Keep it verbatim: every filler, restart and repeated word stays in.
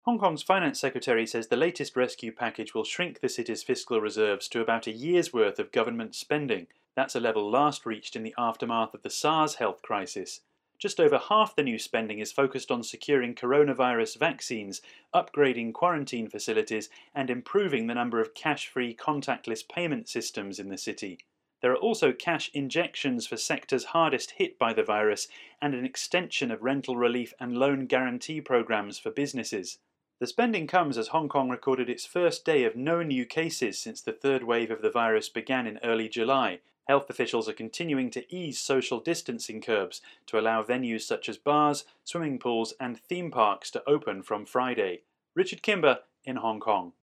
Hong Kong's finance secretary says the latest rescue package will shrink the city's fiscal reserves to about a year's worth of government spending. That's a level last reached in the aftermath of the SARS health crisis. Just over half the new spending is focused on securing coronavirus vaccines, upgrading quarantine facilities, and improving the number of cash-free contactless payment systems in the city. There are also cash injections for sectors hardest hit by the virus and an extension of rental relief and loan guarantee programs for businesses. The spending comes as Hong Kong recorded its first day of no new cases since the third wave of the virus began in early July. Health officials are continuing to ease social distancing curbs to allow venues such as bars, swimming pools and theme parks to open from Friday. Richard Kimber in Hong Kong.